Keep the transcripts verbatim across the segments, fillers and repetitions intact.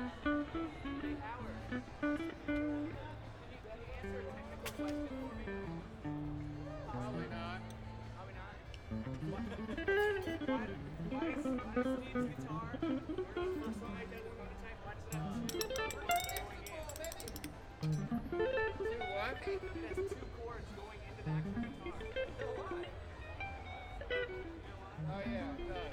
Hey, Howard. Can you, can you answer a technical question for me? Probably not. Probably not. Why, why, why, does, why does Steve's guitar, where the first song I did the prototype, why does it have two chords going in? Two what? It has two chords going into the actual guitar. Why? Oh yeah, it does.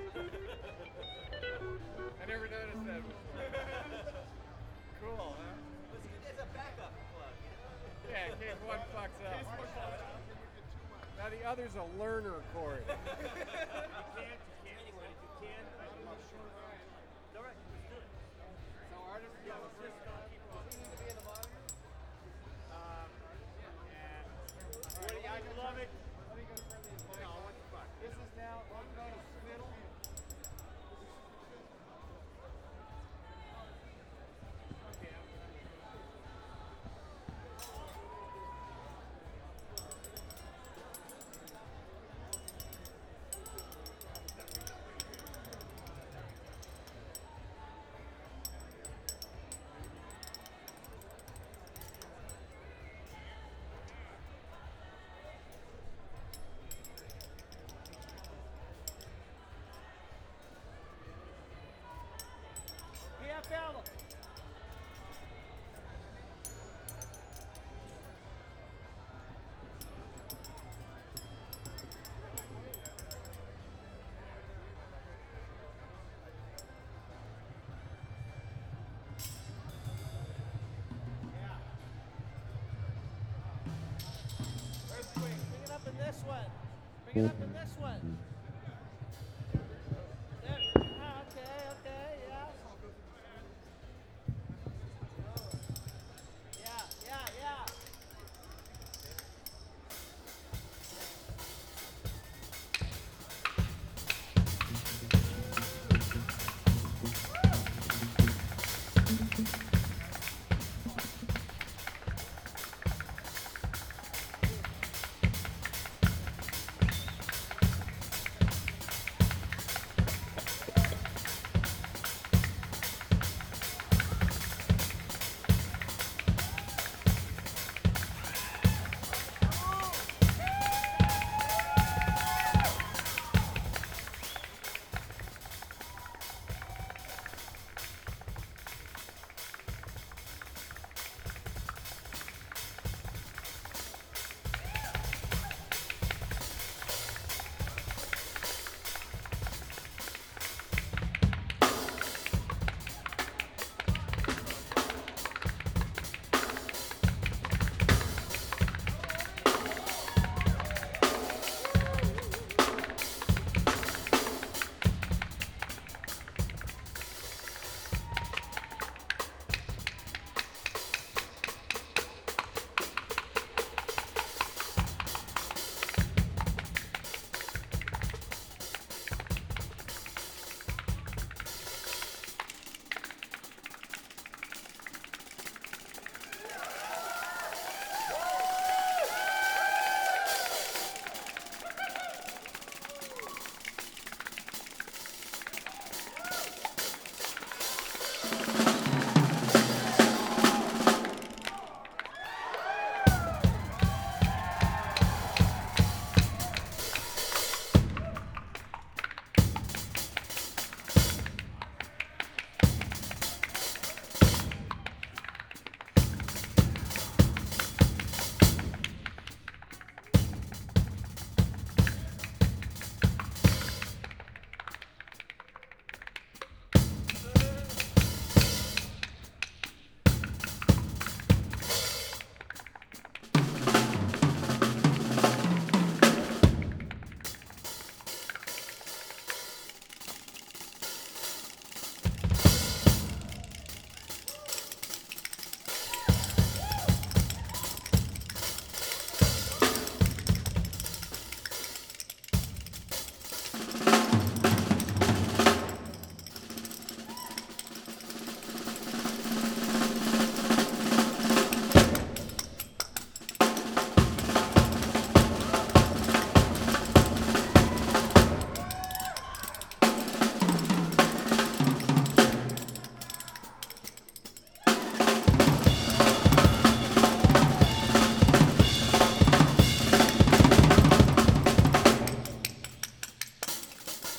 I never noticed that before. Cool, huh? It's a backup plug, you know? Yeah, in case one fucks up. Now the other's a learner chord. You can't, you can't, anyway, if you can, I'm not sure. It's alright, let's do it. So artists, yeah, let's just uh, keep going. Does he need to be in the monitor? Um, and What do you, I love it. what are you gonna turn these mics No, on? what the fuck? This is now one go to middle. Okay. P F L. Bring it up in this one. Bring it up in this one.